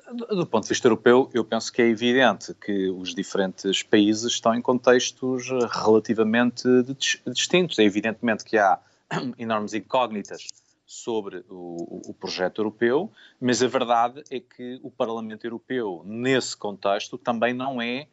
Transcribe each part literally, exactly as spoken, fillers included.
Do, do ponto de vista europeu, eu penso que é evidente que os diferentes países estão em contextos relativamente distintos. É evidentemente que há enormes incógnitas sobre o, o projeto europeu, mas a verdade é que o Parlamento Europeu, nesse contexto, também não é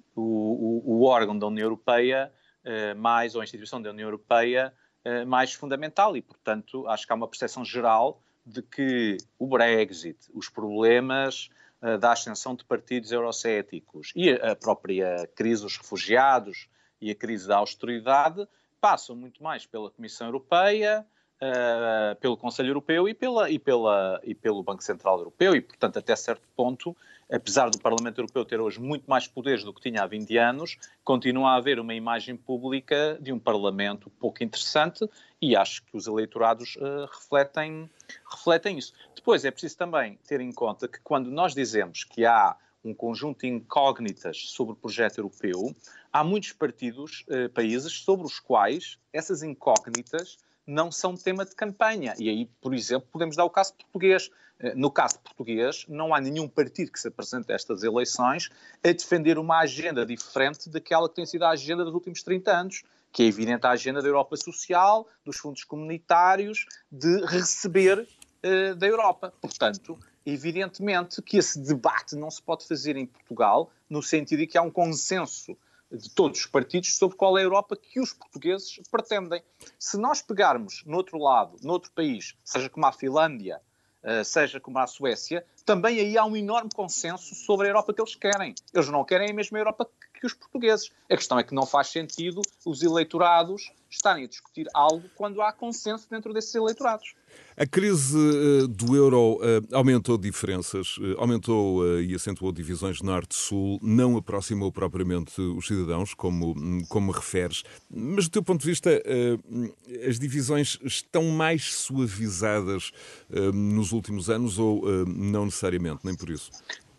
o, o, o órgão da União Europeia eh, mais, ou a instituição da União Europeia eh, mais fundamental e, portanto, acho que há uma percepção geral de que o Brexit, os problemas uh, da ascensão de partidos eurocéticos e a própria crise dos refugiados e a crise da austeridade passam muito mais pela Comissão Europeia, uh, pelo Conselho Europeu e, pela, e, pela, e pelo Banco Central Europeu e, portanto, até certo ponto, apesar do Parlamento Europeu ter hoje muito mais poderes do que tinha há vinte anos, continua a haver uma imagem pública de um Parlamento pouco interessante e acho que os eleitorados uh, refletem, refletem isso. Depois é preciso também ter em conta que quando nós dizemos que há um conjunto de incógnitas sobre o projeto europeu, há muitos partidos, uh, países, sobre os quais essas incógnitas não são tema de campanha. E aí, por exemplo, podemos dar o caso português. No caso português, não há nenhum partido que se apresente a estas eleições a defender uma agenda diferente daquela que tem sido a agenda dos últimos trinta anos, que é evidente a agenda da Europa Social, dos fundos comunitários, de receber uh, da Europa. Portanto, evidentemente que esse debate não se pode fazer em Portugal, no sentido de que há um consenso de todos os partidos sobre qual é a Europa que os portugueses pretendem. Se nós pegarmos no outro lado, noutro país, seja como a Finlândia, uh, seja como a Suécia, também aí há um enorme consenso sobre a Europa que eles querem. Eles não querem a mesma Europa que, que os portugueses. A questão é que não faz sentido os eleitorados estarem a discutir algo quando há consenso dentro desses eleitorados. A crise uh, do euro uh, aumentou diferenças, uh, aumentou uh, e acentuou divisões norte-sul, não aproximou propriamente os cidadãos, como, como referes. Mas, do teu ponto de vista, uh, as divisões estão mais suavizadas uh, nos últimos anos ou uh, não necessariamente, nem por isso?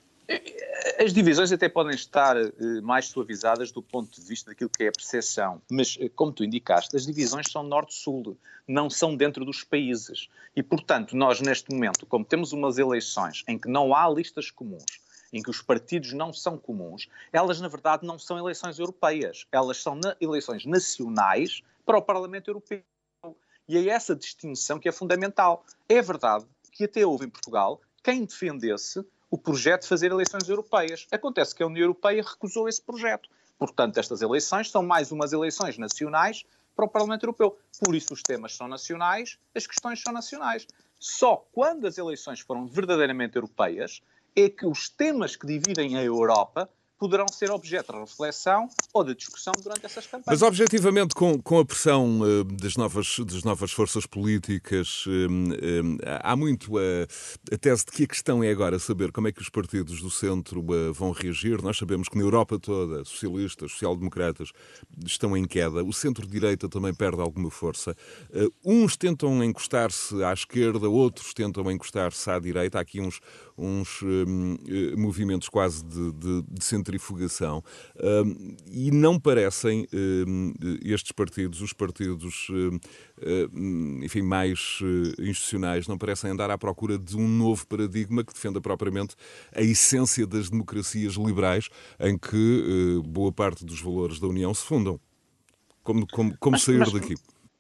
As divisões até podem estar uh, mais suavizadas do ponto de vista daquilo que é a percepção, mas, uh, como tu indicaste, as divisões são norte-sul, não são dentro dos países. E, portanto, nós neste momento, como temos umas eleições em que não há listas comuns, em que os partidos não são comuns, elas, na verdade, não são eleições europeias, elas são na- eleições nacionais para o Parlamento Europeu. E é essa distinção que é fundamental. É verdade que até houve em Portugal quem defendesse o projeto de fazer eleições europeias. Acontece que a União Europeia recusou esse projeto. Portanto, estas eleições são mais umas eleições nacionais para o Parlamento Europeu. Por isso os temas são nacionais, as questões são nacionais. Só quando as eleições foram verdadeiramente europeias é que os temas que dividem a Europa poderão ser objeto de reflexão ou de discussão durante essas campanhas. Mas, objetivamente, com, com a pressão uh, das, novas, das novas forças políticas, uh, uh, há muito uh, a tese de que a questão é agora saber como é que os partidos do centro uh, vão reagir. Nós sabemos que na Europa toda, socialistas, social-democratas estão em queda. O centro-direita também perde alguma força. Uh, uns tentam encostar-se à esquerda, outros tentam encostar-se à direita. Há aqui uns, uns uh, uh, movimentos quase de, de, de centrifugação. Uh, e não parecem uh, estes partidos, os partidos uh, uh, enfim, mais uh, institucionais, não parecem andar à procura de um novo paradigma que defenda propriamente a essência das democracias liberais em que uh, boa parte dos valores da União se fundam. Como, como, como mas, sair mas, daqui?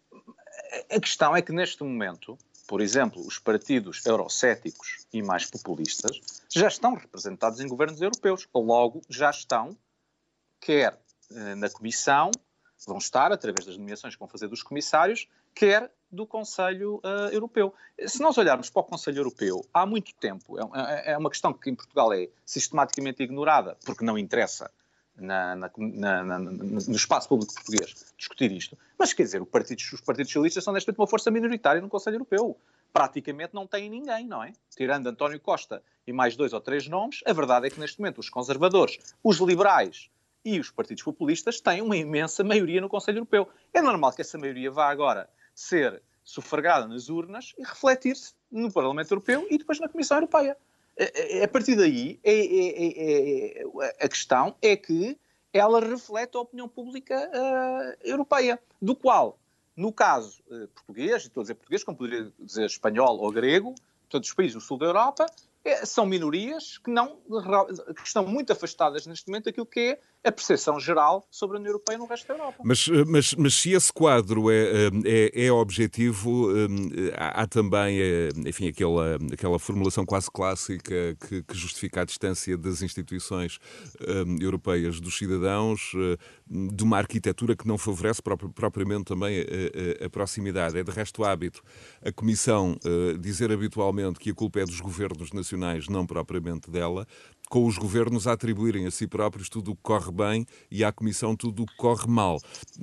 A questão é que neste momento, por exemplo, os partidos eurocéticos e mais populistas já estão representados em governos europeus. Logo, já estão, quer na Comissão, vão estar através das nomeações que vão fazer dos comissários, quer do Conselho uh, Europeu. Se nós olharmos para o Conselho Europeu, há muito tempo, é, é uma questão que em Portugal é sistematicamente ignorada, porque não interessa na, na, na, na, no espaço público português discutir isto, mas quer dizer, o partido, os partidos socialistas são neste momento uma força minoritária no Conselho Europeu. Praticamente não têm ninguém, não é? Tirando António Costa e mais dois ou três nomes, a verdade é que neste momento os conservadores, os liberais e os partidos populistas têm uma imensa maioria no Conselho Europeu. É normal que essa maioria vá agora ser sufragada nas urnas e refletir-se no Parlamento Europeu e depois na Comissão Europeia. A partir daí, é, é, é, é, a questão é que ela reflete a opinião pública uh, europeia, do qual, no caso uh, português, e estou a dizer português, como poderia dizer espanhol ou grego, portanto, os países do sul da Europa, é, são minorias que, não, que estão muito afastadas neste momento daquilo que é a percepção geral sobre a União Europeia no resto da Europa. Mas, mas, mas se esse quadro é, é, é objetivo, há, há também, enfim, aquela, aquela formulação quase clássica que, que justifica a distância das instituições um, europeias dos cidadãos, de uma arquitetura que não favorece propriamente também a, a, a proximidade. É de resto hábito a Comissão uh, dizer habitualmente que a culpa é dos governos nacionais, não propriamente dela, com os governos a atribuírem a si próprios tudo o que corre bem e à Comissão tudo o que corre mal.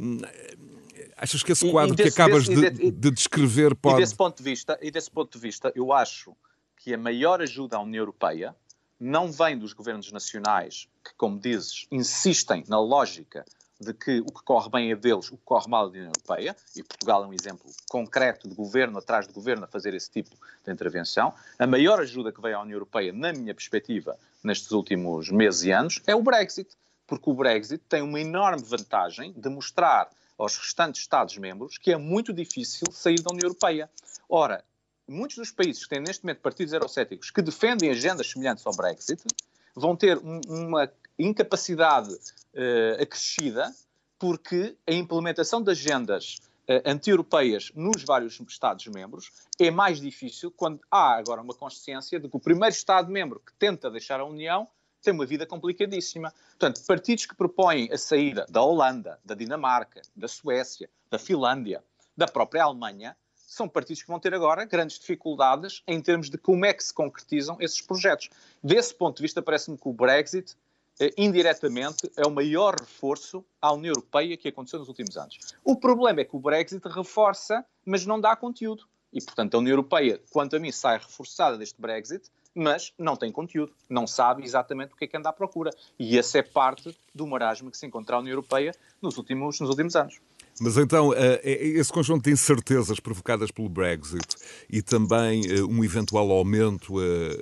Achas que esse quadro e, e desse, que acabas desse, de, de descrever pode... E desse, ponto de vista, e desse ponto de vista, eu acho que a maior ajuda à União Europeia não vem dos governos nacionais que, como dizes, insistem na lógica de que o que corre bem é deles, o que corre mal é da União Europeia, e Portugal é um exemplo concreto de governo atrás de governo a fazer esse tipo de intervenção. A maior ajuda que veio à União Europeia, na minha perspectiva, nestes últimos meses e anos, é o Brexit, porque o Brexit tem uma enorme vantagem de mostrar aos restantes Estados-membros que é muito difícil sair da União Europeia. Ora, muitos dos países que têm neste momento partidos eurocéticos que defendem agendas semelhantes ao Brexit vão ter um, uma incapacidade uh, acrescida, porque a implementação de agendas uh, anti-europeias nos vários Estados-membros é mais difícil quando há agora uma consciência de que o primeiro Estado-membro que tenta deixar a União tem uma vida complicadíssima. Portanto, partidos que propõem a saída da Holanda, da Dinamarca, da Suécia, da Finlândia, da própria Alemanha, são partidos que vão ter agora grandes dificuldades em termos de como é que se concretizam esses projetos. Desse ponto de vista, parece-me que o Brexit, eh, indiretamente, é o maior reforço à União Europeia que aconteceu nos últimos anos. O problema é que o Brexit reforça, mas não dá conteúdo. E, portanto, a União Europeia, quanto a mim, sai reforçada deste Brexit, mas não tem conteúdo, não sabe exatamente o que é que anda à procura. E essa é parte do marasmo que se encontra a União Europeia nos últimos, nos últimos anos. Mas então, esse conjunto de incertezas provocadas pelo Brexit e também um eventual aumento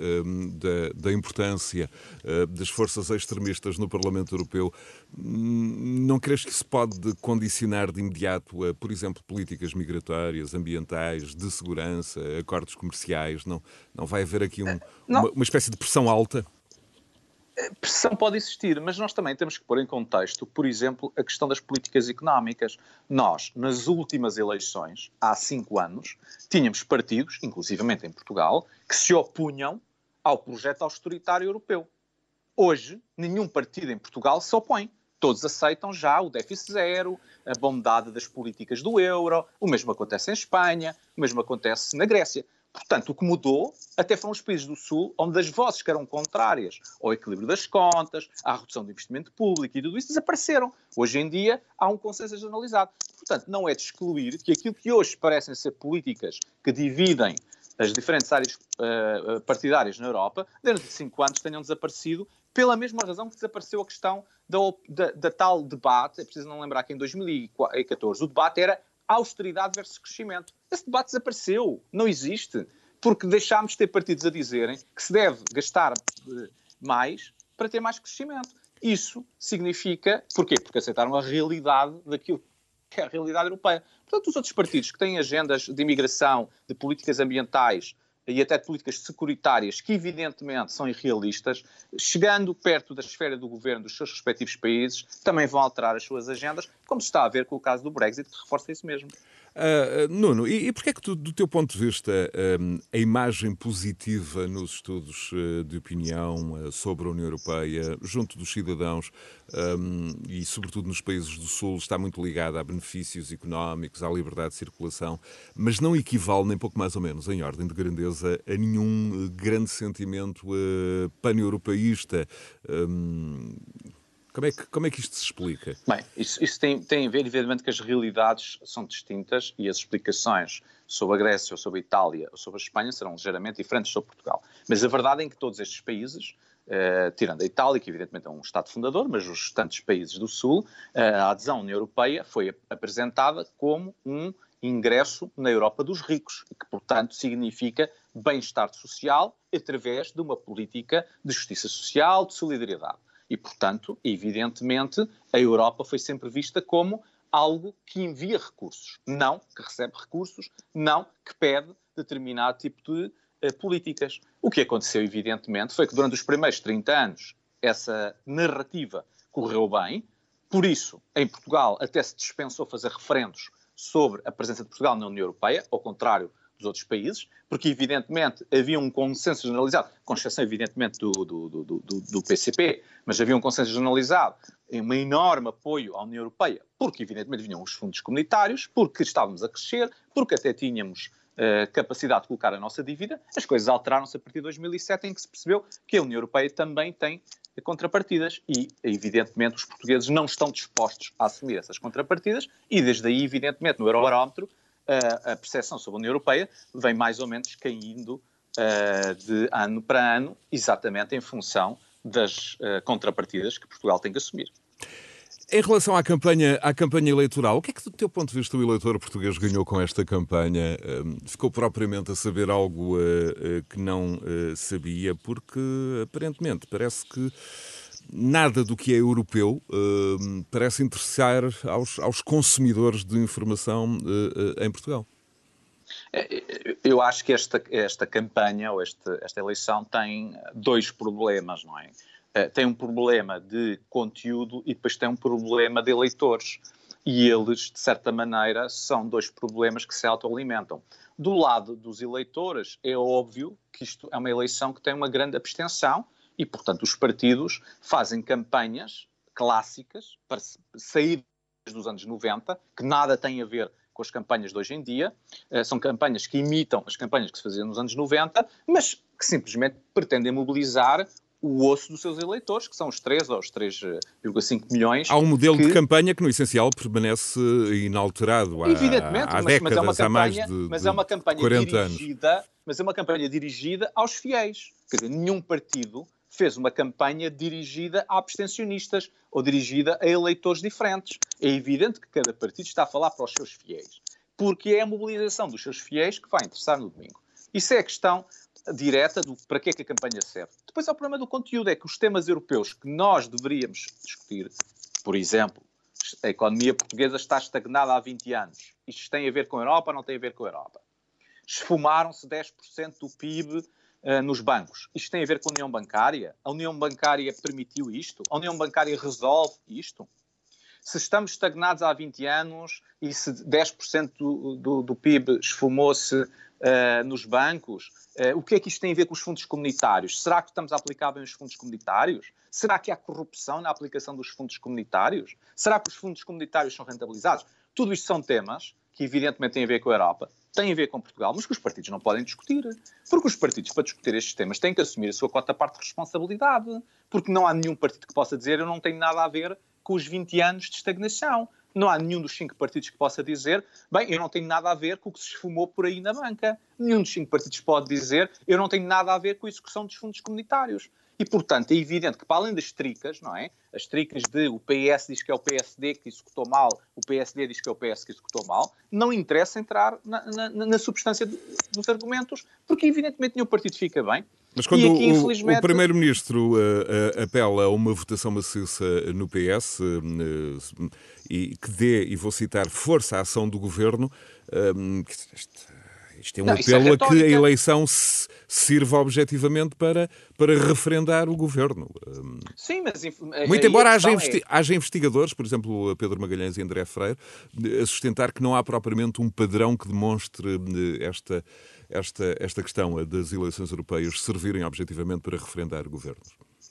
da, da importância das forças extremistas no Parlamento Europeu, não crees que isso pode condicionar de imediato, por exemplo, políticas migratórias, ambientais, de segurança, acordos comerciais? Não, não vai haver aqui um, uma, uma espécie de pressão alta? Pressão pode existir, mas nós também temos que pôr em contexto, por exemplo, a questão das políticas económicas. Nós, nas últimas eleições, há cinco anos, tínhamos partidos, inclusivamente em Portugal, que se opunham ao projeto austeritário europeu. Hoje, nenhum partido em Portugal se opõe. Todos aceitam já o déficit zero, a bondade das políticas do euro, o mesmo acontece em Espanha, o mesmo acontece na Grécia. Portanto, o que mudou até foram os países do Sul, onde as vozes que eram contrárias ao equilíbrio das contas, à redução do investimento público e tudo isso desapareceram. Hoje em dia há um consenso generalizado. Portanto, não é de excluir que aquilo que hoje parecem ser políticas que dividem as diferentes áreas uh, partidárias na Europa, dentro de cinco anos tenham desaparecido pela mesma razão que desapareceu a questão da, da, da tal debate. É preciso não lembrar que em dois mil e catorze o debate era austeridade versus crescimento. Esse debate desapareceu, não existe, porque deixámos de ter partidos a dizerem que se deve gastar mais para ter mais crescimento. Isso significa, porquê? Porque aceitaram a realidade daquilo que é a realidade europeia. Portanto, os outros partidos que têm agendas de imigração, de políticas ambientais e até de políticas securitárias que evidentemente são irrealistas, chegando perto da esfera do governo dos seus respectivos países, também vão alterar as suas agendas, como se está a ver com o caso do Brexit, que reforça isso mesmo. Uh, Nuno, e, e porquê é que, tu, do teu ponto de vista, um, a imagem positiva nos estudos uh, de opinião uh, sobre a União Europeia, junto dos cidadãos um, e, sobretudo, nos países do Sul, está muito ligada a benefícios económicos, à liberdade de circulação, mas não equivale, nem pouco mais ou menos, em ordem de grandeza, a nenhum grande sentimento uh, pan-europeísta? Um, Como é, que, como é que isto se explica? Bem, isso, isso tem, tem a ver, evidentemente, que as realidades são distintas e as explicações sobre a Grécia, ou sobre a Itália, ou sobre a Espanha serão ligeiramente diferentes sobre Portugal. Mas a verdade é que todos estes países, eh, tirando a Itália, que evidentemente é um Estado fundador, mas os restantes países do Sul, eh, a adesão à União Europeia foi apresentada como um ingresso na Europa dos ricos, e que, portanto, significa bem-estar social através de uma política de justiça social, de solidariedade. E, portanto, evidentemente, a Europa foi sempre vista como algo que envia recursos, não que recebe recursos, não que pede determinado tipo de uh, políticas. O que aconteceu, evidentemente, foi que durante os primeiros trinta anos essa narrativa correu bem. Por isso, em Portugal, até se dispensou fazer referendos sobre a presença de Portugal na União Europeia, ao contrário dos outros países, porque, evidentemente, havia um consenso generalizado, com exceção, evidentemente, do, do, do, do, do P C P, mas havia um consenso generalizado, um enorme apoio à União Europeia, porque, evidentemente, vinham os fundos comunitários, porque estávamos a crescer, porque até tínhamos uh, capacidade de colocar a nossa dívida. As coisas alteraram-se a partir de dois mil e sete, em que se percebeu que a União Europeia também tem contrapartidas e, evidentemente, os portugueses não estão dispostos a assumir essas contrapartidas e, desde aí, evidentemente, no Eurobarómetro, a, a percepção sobre a União Europeia vem mais ou menos caindo uh, de ano para ano, exatamente em função das uh, contrapartidas que Portugal tem que assumir. Em relação à campanha, à campanha eleitoral, o que é que, do teu ponto de vista, o eleitor português ganhou com esta campanha? Ficou propriamente a saber algo uh, uh, que não uh, sabia? Porque, aparentemente, parece que nada do que é europeu uh, parece interessar aos, aos consumidores de informação uh, uh, em Portugal. Eu acho que esta, esta campanha, ou esta, esta eleição, tem dois problemas, não é? Uh, tem um problema de conteúdo e depois tem um problema de eleitores. E eles, de certa maneira, são dois problemas que se autoalimentam. Do lado dos eleitores, é óbvio que isto é uma eleição que tem uma grande abstenção e, portanto, os partidos fazem campanhas clássicas para sair dos anos noventa, que nada têm a ver com as campanhas de hoje em dia. Uh, são campanhas que imitam as campanhas que se faziam nos anos noventa, mas que simplesmente pretendem mobilizar o osso dos seus eleitores, que são os três ou os três vírgula cinco milhões. Há um modelo que, de campanha que, no essencial, permanece inalterado há, evidentemente, há mas, décadas, mas é uma campanha, há mais de, mas de é uma campanha quarenta dirigida, anos. Mas é uma campanha dirigida aos fiéis. Quer dizer, nenhum partido fez uma campanha dirigida a abstencionistas ou dirigida a eleitores diferentes. É evidente que cada partido está a falar para os seus fiéis, porque é a mobilização dos seus fiéis que vai interessar no domingo. Isso é a questão direta do para que é que a campanha serve. Depois há o problema do conteúdo, é que os temas europeus que nós deveríamos discutir, por exemplo, a economia portuguesa está estagnada há vinte anos. Isto tem a ver com a Europa ou não tem a ver com a Europa? Esfumaram-se dez por cento do P I B uh, nos bancos. Isto tem a ver com a União Bancária? A União Bancária permitiu isto? A União Bancária resolve isto? Se estamos estagnados há vinte anos e se dez por cento do, do, do P I B esfumou-se uh, nos bancos, uh, o que é que isto tem a ver com os fundos comunitários? Será que estamos a aplicar bem os fundos comunitários? Será que há corrupção na aplicação dos fundos comunitários? Será que os fundos comunitários são rentabilizados? Tudo isto são temas que evidentemente têm a ver com a Europa, têm a ver com Portugal, mas que os partidos não podem discutir. Porque os partidos, para discutir estes temas, têm que assumir a sua cota-parte de responsabilidade. Porque não há nenhum partido que possa dizer eu não tenho nada a ver com os vinte anos de estagnação. Não há nenhum dos cinco partidos que possa dizer bem, eu não tenho nada a ver com o que se esfumou por aí na banca. Nenhum dos cinco partidos pode dizer eu não tenho nada a ver com a execução dos fundos comunitários. E, portanto, é evidente que, para além das tricas, não é? As tricas de o P S diz que é o P S D que executou mal, o P S D diz que é o P S que executou mal, não interessa entrar na, na, na substância dos argumentos, porque, evidentemente, nenhum partido fica bem. Mas quando aqui, o, infelizmente... o Primeiro-Ministro uh, uh, apela a uma votação maciça no P S uh, uh, e que dê, e vou citar, força à ação do Governo, uh, isto, isto é um não, apelo é a que a eleição se sirva objetivamente para, para referendar o Governo. Uh, Sim, mas... Muito embora haja, é... investi haja investigadores, por exemplo, Pedro Magalhães e André Freire, a sustentar que não há propriamente um padrão que demonstre esta... Esta, esta questão das eleições europeias servirem objetivamente para referendar governos?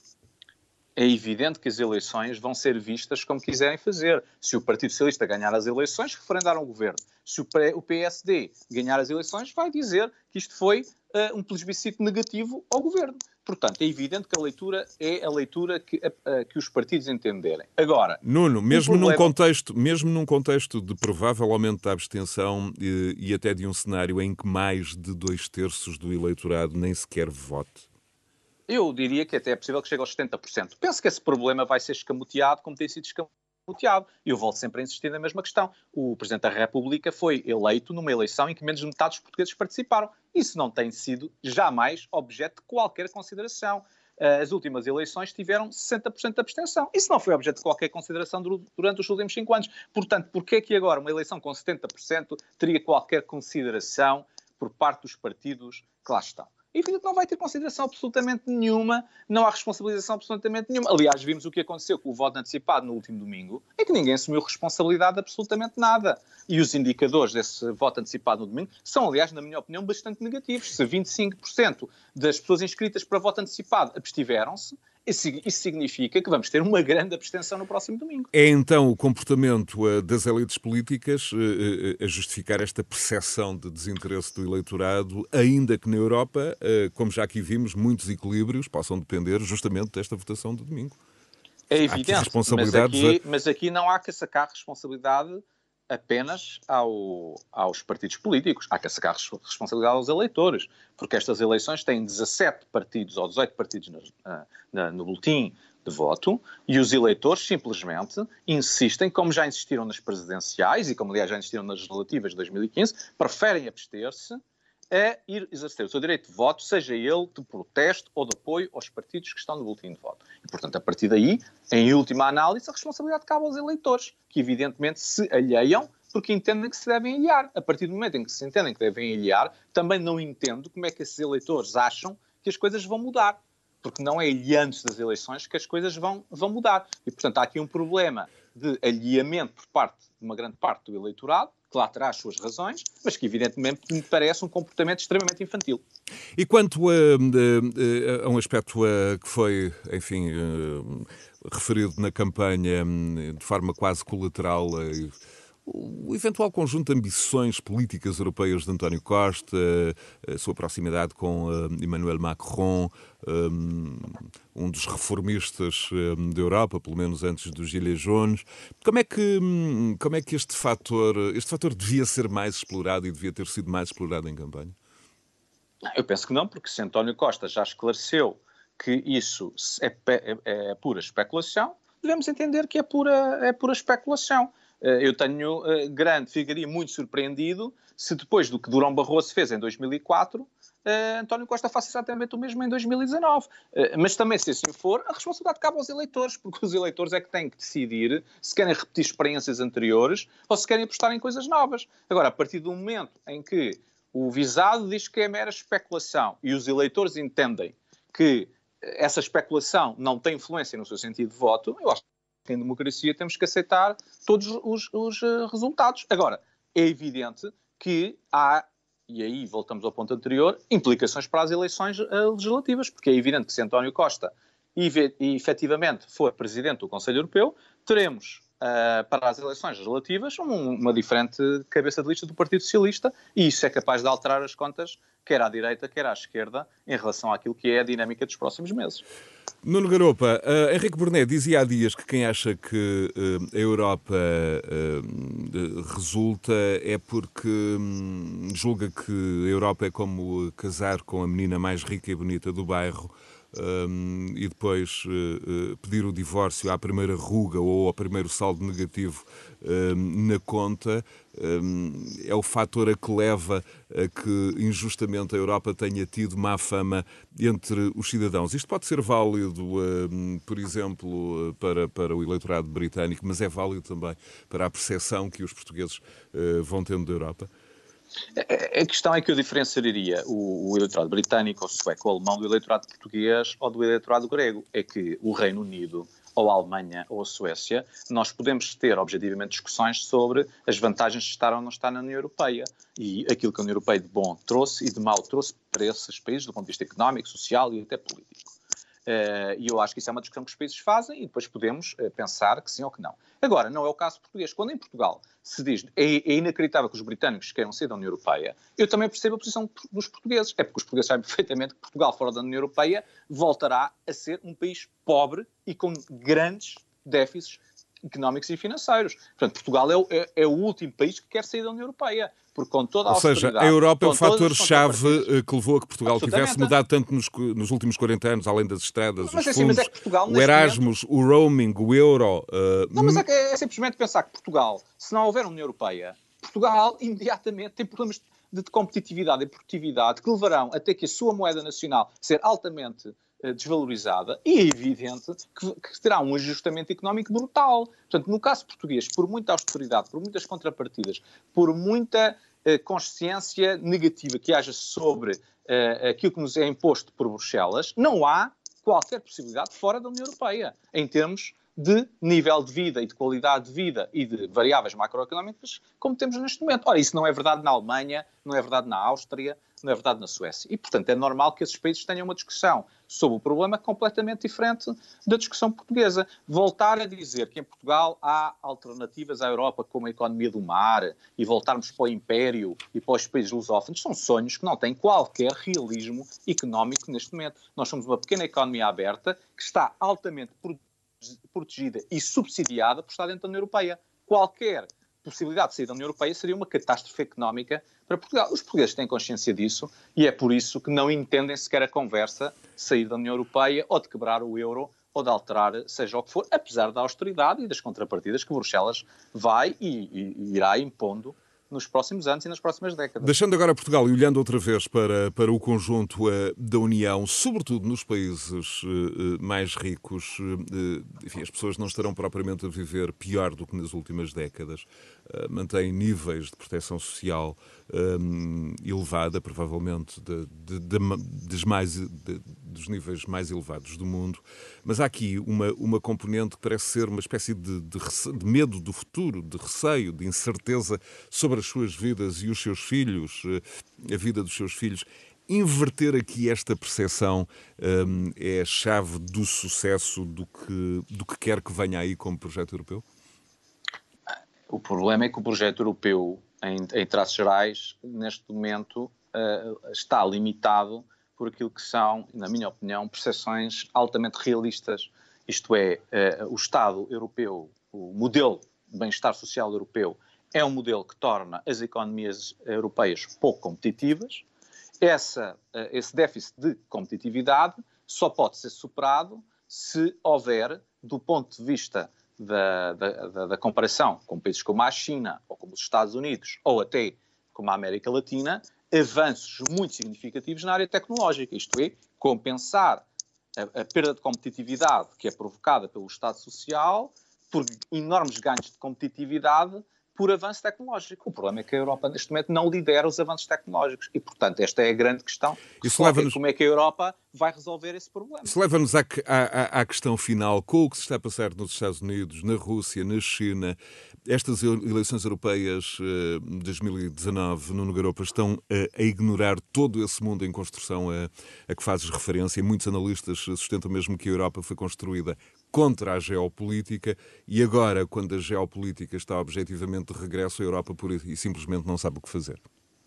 É evidente que as eleições vão ser vistas como quiserem fazer. Se o Partido Socialista ganhar as eleições, referendaram o governo. Se o P S D ganhar as eleições, vai dizer que isto foi uh, um plebiscito negativo ao governo. Portanto, é evidente que a leitura é a leitura que, uh, que os partidos entenderem. Agora, Nuno, mesmo, problema... num contexto, mesmo num contexto de provável aumento da abstenção e, e até de um cenário em que mais de dois terços do eleitorado nem sequer vote, eu diria que até é possível que chegue aos setenta por cento. Penso que esse problema vai ser escamoteado como tem sido escamoteado. E eu volto sempre a insistir na mesma questão. O Presidente da República foi eleito numa eleição em que menos de metade dos portugueses participaram. Isso não tem sido jamais objeto de qualquer consideração. As últimas eleições tiveram sessenta por cento de abstenção. Isso não foi objeto de qualquer consideração durante os últimos cinco anos. Portanto, porquê é que agora uma eleição com setenta por cento teria qualquer consideração por parte dos partidos que lá estão? é evidente que não vai ter consideração absolutamente nenhuma, não há responsabilização absolutamente nenhuma. Aliás, vimos o que aconteceu com o voto antecipado no último domingo, é que ninguém assumiu responsabilidade de absolutamente nada. E os indicadores desse voto antecipado no domingo são, aliás, na minha opinião, bastante negativos. Se vinte e cinco por cento das pessoas inscritas para voto antecipado abstiveram-se, isso significa que vamos ter uma grande abstenção no próximo domingo. É então o comportamento uh, das elites políticas uh, uh, a justificar esta percepção de desinteresse do eleitorado, ainda que na Europa, uh, como já aqui vimos, muitos equilíbrios possam depender justamente desta votação de domingo. É evidente, mas aqui, mas aqui não há que sacar responsabilidade apenas ao, aos partidos políticos. Há que sacar responsabilidade aos eleitores, porque estas eleições têm dezassete partidos ou dezoito partidos na, na, no boletim de voto e os eleitores simplesmente insistem, como já insistiram nas presidenciais e como aliás já insistiram nas legislativas de dois mil e quinze, preferem abster-se a ir exercer o seu direito de voto, seja ele de protesto ou de apoio aos partidos que estão no boletim de voto. E, portanto, a partir daí, em última análise, a responsabilidade cabe aos eleitores, que evidentemente se alheiam porque entendem que se devem aliar. A partir do momento em que se entendem que devem aliar, também não entendo como é que esses eleitores acham que as coisas vão mudar. Porque não é antes das eleições que as coisas vão, vão mudar. E, portanto, há aqui um problema de alinhamento por parte de uma grande parte do eleitorado, que lá terá as suas razões, mas que evidentemente me parece um comportamento extremamente infantil. E quanto a, a, a um aspecto a, que foi, enfim, a, referido na campanha de forma quase colateral, a, o eventual conjunto de ambições políticas europeias de António Costa, a sua proximidade com Emmanuel Macron, um dos reformistas da Europa, pelo menos antes dos Gilets jaunes. Como é que, como é que este fator, este fator devia ser mais explorado e devia ter sido mais explorado em campanha? Eu penso que não, porque se António Costa já esclareceu que isso é, é, é pura especulação, devemos entender que é pura, é pura especulação. Eu tenho grande, ficaria muito surpreendido se depois do que Durão Barroso fez em dois mil e quatro, António Costa faça exatamente o mesmo em dois mil e dezanove. Mas também, se assim for, a responsabilidade cabe aos eleitores, porque os eleitores é que têm que decidir se querem repetir experiências anteriores ou se querem apostar em coisas novas. Agora, a partir do momento em que o visado diz que é mera especulação e os eleitores entendem que essa especulação não tem influência no seu sentido de voto, eu acho que em democracia temos que aceitar todos os, os uh, resultados. Agora, é evidente que há, e aí voltamos ao ponto anterior, implicações para as eleições uh, legislativas, porque é evidente que se António Costa e, e efetivamente for Presidente do Conselho Europeu, teremos uh, para as eleições legislativas um, uma diferente cabeça de lista do Partido Socialista e isso é capaz de alterar as contas quer à direita, quer à esquerda, em relação àquilo que é a dinâmica dos próximos meses. Nuno Garopa, uh, Henrique Burnet dizia há dias que quem acha que uh, a Europa uh, resulta é porque um, julga que a Europa é como casar com a menina mais rica e bonita do bairro um, e depois uh, uh, pedir o divórcio à primeira ruga ou ao primeiro saldo negativo um, na conta. Um, é o fator a que leva a que injustamente a Europa tenha tido má fama entre os cidadãos. Isto pode ser válido, um, por exemplo, para, para o eleitorado britânico, mas é válido também para a percepção que os portugueses uh, vão tendo da Europa? A questão é que eu diferenciaria o, o eleitorado britânico, ou sueco, ou alemão do eleitorado português ou do eleitorado grego. É que o Reino Unido, ou a Alemanha, ou a Suécia, nós podemos ter objetivamente discussões sobre as vantagens de estar ou não estar na União Europeia e aquilo que a União Europeia de bom trouxe e de mau trouxe para esses países do ponto de vista económico, social e até político. Uh, e eu acho que isso é uma discussão que os países fazem e depois podemos uh, pensar que sim ou que não. Agora, não é o caso português. Quando em Portugal se diz é, é inacreditável que os britânicos queiram sair da União Europeia, eu também percebo a posição dos portugueses. É porque os portugueses sabem perfeitamente que Portugal, fora da União Europeia, voltará a ser um país pobre e com grandes déficits económicos e financeiros. Portanto, Portugal é o, é, é o último país que quer sair da União Europeia. Porque com toda a Ou seja, a Europa é o fator-chave que levou a que Portugal tivesse mudado tanto nos, nos últimos quarenta anos, além das estradas, mas os é assim, fundos, mas é que Portugal, o Erasmus, momento... o roaming, o euro... Uh... Não, mas é, que é simplesmente pensar que Portugal, se não houver União Europeia, Portugal imediatamente tem problemas de competitividade e produtividade que levarão até que a sua moeda nacional ser altamente uh, desvalorizada e é evidente que, que terá um ajustamento económico brutal. Portanto, no caso português, por muita austeridade, por muitas contrapartidas, por muita uh, consciência negativa que haja sobre uh, aquilo que nos é imposto por Bruxelas, não há qualquer possibilidade fora da União Europeia, em termos de nível de vida e de qualidade de vida e de variáveis macroeconómicas, como temos neste momento. Ora, isso não é verdade na Alemanha, não é verdade na Áustria, não é verdade na Suécia. E, portanto, é normal que esses países tenham uma discussão sobre o problema completamente diferente da discussão portuguesa. Voltar a dizer que em Portugal há alternativas à Europa como a economia do mar e voltarmos para o Império e para os países lusófonos são sonhos que não têm qualquer realismo económico neste momento. Nós somos uma pequena economia aberta que está altamente protegida e subsidiada por estar dentro da União Europeia. Qualquer possibilidade de sair da União Europeia seria uma catástrofe económica para Portugal. Os portugueses têm consciência disso e é por isso que não entendem sequer a conversa de sair da União Europeia ou de quebrar o euro ou de alterar seja o que for, apesar da austeridade e das contrapartidas que Bruxelas vai e, e, e irá impondo nos próximos anos e nas próximas décadas. Deixando agora Portugal e olhando outra vez para, para o conjunto uh, da União, sobretudo nos países uh, mais ricos, uh, enfim, as pessoas não estarão propriamente a viver pior do que nas últimas décadas. Uh, mantêm níveis de proteção social um, elevada, provavelmente de, de, de, de mais, de, dos níveis mais elevados do mundo. Mas há aqui uma, uma componente que parece ser uma espécie de, de, rece... de medo do futuro, de receio, de incerteza sobre as suas vidas e os seus filhos, a vida dos seus filhos. Inverter aqui esta percepção um, é a chave do sucesso do que, do que quer que venha aí como projeto europeu? O problema é que o projeto europeu, em, em traços gerais, neste momento uh, está limitado por aquilo que são, na minha opinião, percepções altamente realistas. Isto é, uh, o Estado europeu, o modelo de bem-estar social europeu, é um modelo que torna as economias europeias pouco competitivas. Essa, esse déficit de competitividade só pode ser superado se houver, do ponto de vista da, da, da, da comparação com países como a China, ou como os Estados Unidos, ou até como a América Latina, avanços muito significativos na área tecnológica, isto é, compensar a, a perda de competitividade que é provocada pelo Estado Social por enormes ganhos de competitividade por avanço tecnológico. O problema é que a Europa, neste momento, não lidera os avanços tecnológicos. E, portanto, esta é a grande questão. Isso leva-nos... Como é que a Europa vai resolver esse problema? Isso leva-nos à, à, à questão final. Com o que se está a passar nos Estados Unidos, na Rússia, na China, estas eleições europeias de dois mil e dezanove, Nuno Garopa, estão a, a ignorar todo esse mundo em construção a, a que fazes referência. E muitos analistas sustentam mesmo que a Europa foi construída contra a geopolítica e agora, quando a geopolítica está objetivamente de regresso, a Europa pura e simplesmente não sabe o que fazer.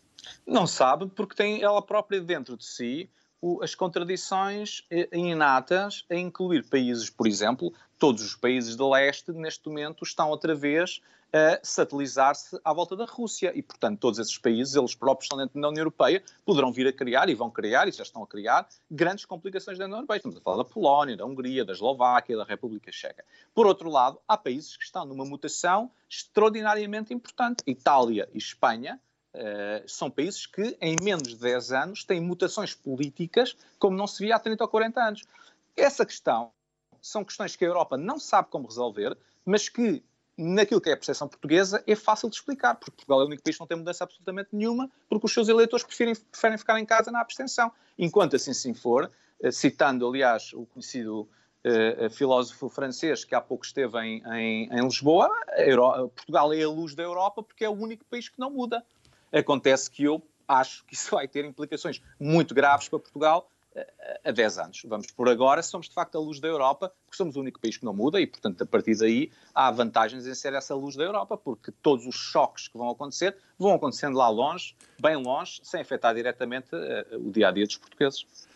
Não sabe porque tem ela própria dentro de si o, as contradições inatas a incluir países, por exemplo, todos os países de leste neste momento estão outra vez a satelizar-se à volta da Rússia e, portanto, todos esses países, eles próprios estão dentro da União Europeia, poderão vir a criar e vão criar, e já estão a criar, grandes complicações da União Europeia. Estamos a falar da Polónia, da Hungria, da Eslováquia, da República Checa. Por outro lado, há países que estão numa mutação extraordinariamente importante. Itália e Espanha uh, são países que, em menos de dez anos, têm mutações políticas como não se via há trinta ou quarenta anos. Essa questão são questões que a Europa não sabe como resolver, mas que, naquilo que é a percepção portuguesa, é fácil de explicar, porque Portugal é o único país que não tem mudança absolutamente nenhuma, porque os seus eleitores preferem, preferem ficar em casa na abstenção. Enquanto assim sim for, citando, aliás, o conhecido uh, filósofo francês que há pouco esteve em, em, em Lisboa, Euro, Portugal é a luz da Europa porque é o único país que não muda. Acontece que eu acho que isso vai ter implicações muito graves para Portugal a dez anos. Vamos por agora, somos de facto a luz da Europa, porque somos o único país que não muda e, portanto, a partir daí há vantagens em ser essa luz da Europa, porque todos os choques que vão acontecer, vão acontecendo lá longe, bem longe, sem afetar diretamente uh, o dia-a-dia dos portugueses.